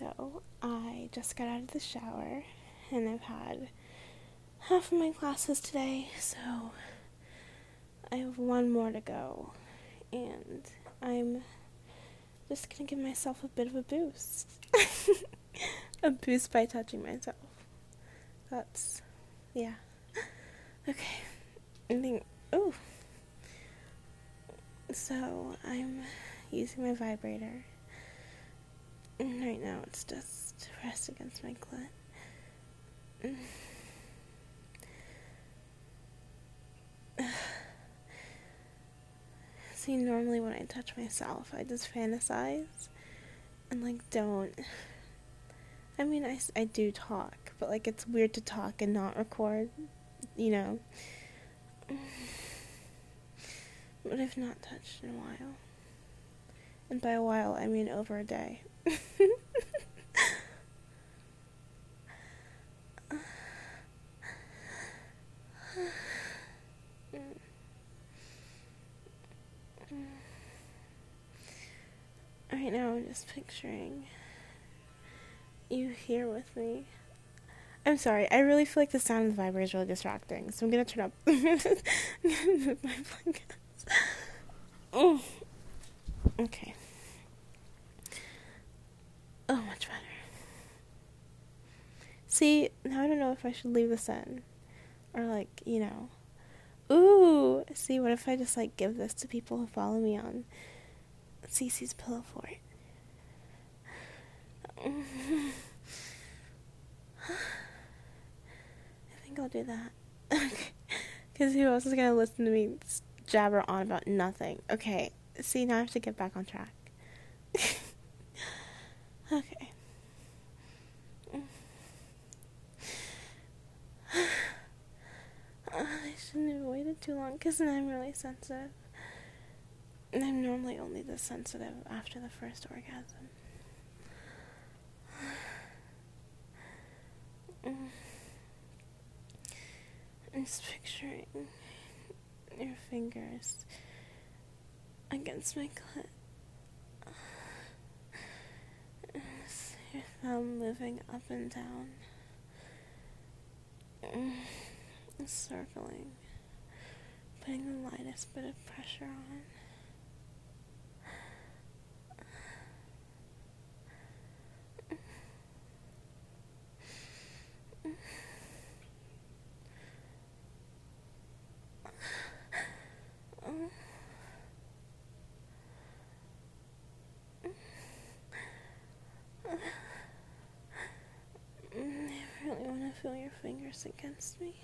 So, I just got out of the shower and I've had half of my classes today, so I have one more to go. And I'm just gonna give myself a bit of a boost. A boost by touching myself. That's, yeah. Okay. I think, ooh. So, I'm using my vibrator. And right now it's just pressed against my clit. See, normally when I touch myself, I just fantasize and, like, don't. I mean, I do talk, but, like, it's weird to talk and not record, you know? But I've not touched in a while. And by a while, I mean over a day. Right now, I'm just picturing you here with me. I'm sorry, I really feel like the sound of the vibrator is really distracting, so I'm gonna turn up my blankets. Okay. Oh, much better. See, now I don't know if I should leave this in. Or, like, you know. Ooh! See, what if I just, like, give this to people who follow me on Cece's Pillow Fort? I think I'll do that. Because who else is gonna listen to me jabber on about nothing? Okay, see, now I have to get back on track. Okay. I shouldn't have waited too long because now I'm really sensitive. And I'm normally only this sensitive after the first orgasm. I'm just picturing your fingers against my clit. Your thumb moving up and down. Circling. Putting the lightest bit of pressure on. I really want to feel your fingers against me.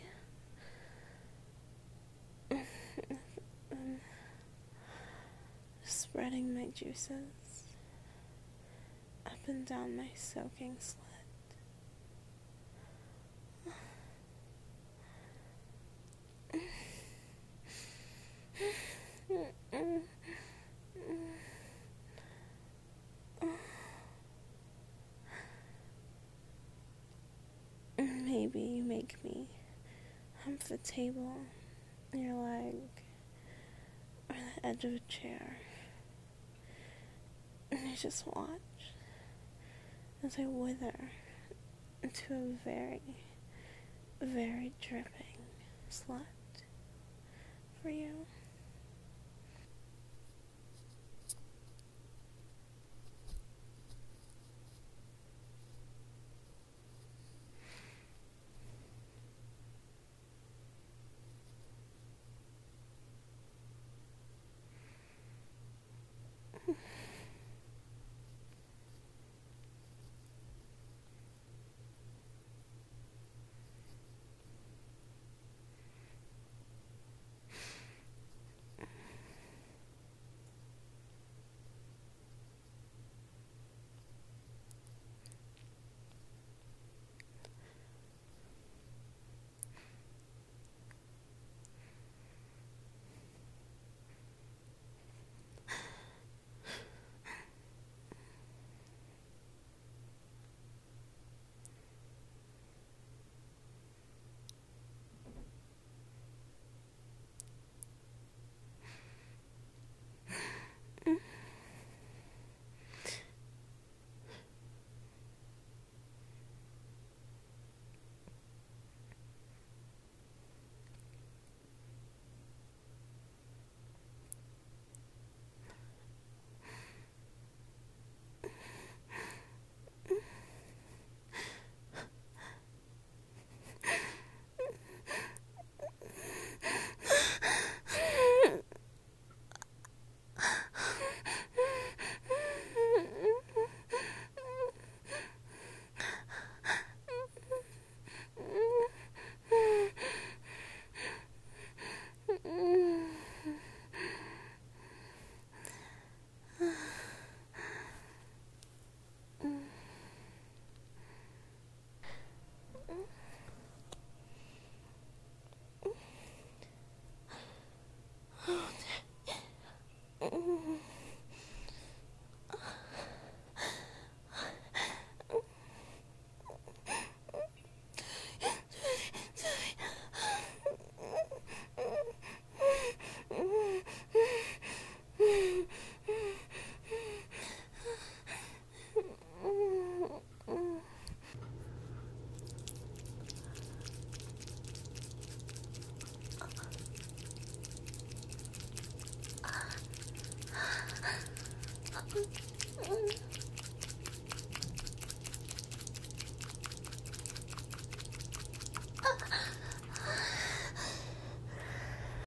Spreading my juices up and down my soaking slit. Maybe you make me hump the table, your leg, or the edge of a chair. And I just watch as I wither into a very, very dripping slut for you.